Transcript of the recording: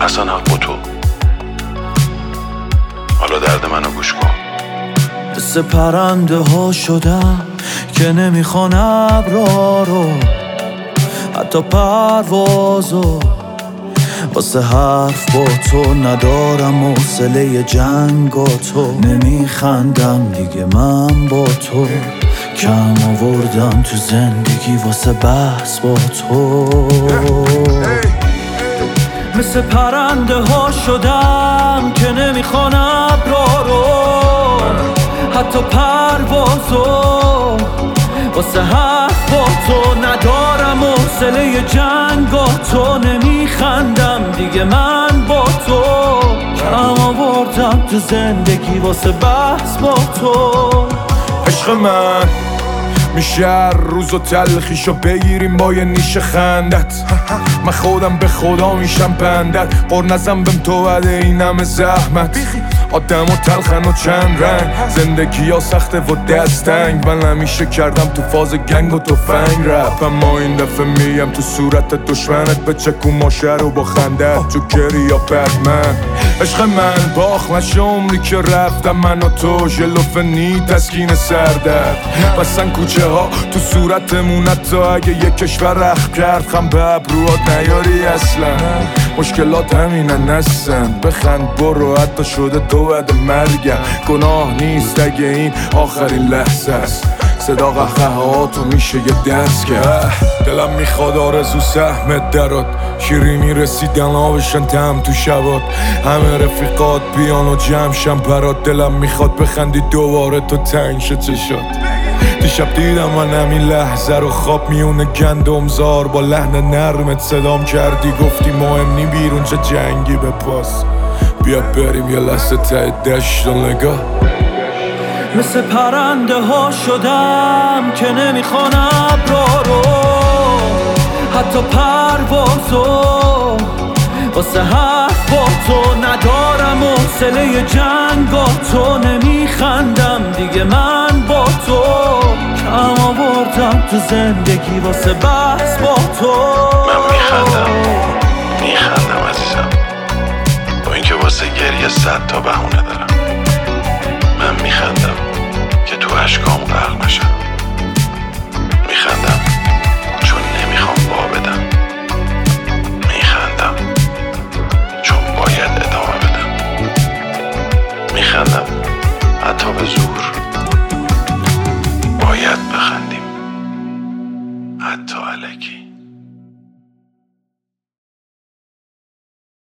اصلا حق با تو. حالا درد منو گوش کن. مثل پرنده ها شدم که نمیخوان ابرا رو، حتی پروازو. واسه حرف با تو ندارم حوصله جنگ و تو. نمیخندم دیگه من با تو، کم آوردم تو زندگی واسه بحث با تو. مثل پرنده ها شدم که نمیخوان ابرا رو، حتی پروازو. واسه حرف با تو ندارم حوصله جنگ و تو. نمیخندم دیگه من با تو، کم آوردم تو زندگی واسه بحث با تو. عشق من میشه هر روز و تلخیشو بگیریم با یه نیش خندت. من خودم به خدا میشم بندت، قر نزن بهم تو بده این همه زحمت. آدم و تلخن و چند رنگ، زندگی ها سخته و دستنگ. من همیشه کردم تو فاز گنگ و تفنگ رپ، اما این دفعه میم تو صورت دشمنت. به چکو ماشه رو با خندت، جوکری یا بتمن. عشق من باخ نشه عمری که رفتم من و تو، ژلوفنی تسکین سردرد. بسن کوچه ها تو صورتمون، حتی اگه یک کشور رخ کرد خم به ابروات نیاری اصلا. مشکلات همینن هستن، بخند برو حتی شده تو بعد مرگم. گناه نیست اگه این آخرین لحظه است، صدا قهقهاتو میشه یه دست کرد. دلم میخواد آرزو سهمت درات، شیرینی رسیدن آبشن تم تو شبات. همه رفیقات بیان و جمعشن برات، دلم میخواد بخندی دوباره تو تنگ شه چشات. دیشب دیدم من همین لحظه رو خواب میونه گندمزار، با لحن نرمت صدام کردی گفتی مهم نی بیرون چه جنگی به پاس. بیا بریم یه لحظه ته دشت و نگاه. مثل پرنده ها شدم که نمیخوان ابرا رو، حتی پروازو. واسه حرف با تو ندارم حوصله جنگ و تو. نمیخندم دیگه من با تو، کم آوردم تو زندگی واسه بحث با تو. من میخندم عزیزم، با اینکه واسه گریه 100 تا بهونه دارم. من میخندم که تو اشکام غرق نشم. میخندم چون نمیخوام وا بدم. میخندم چون باید ادامه بدم. میخندم حتی به زور. باید بخندیم حتی الکی.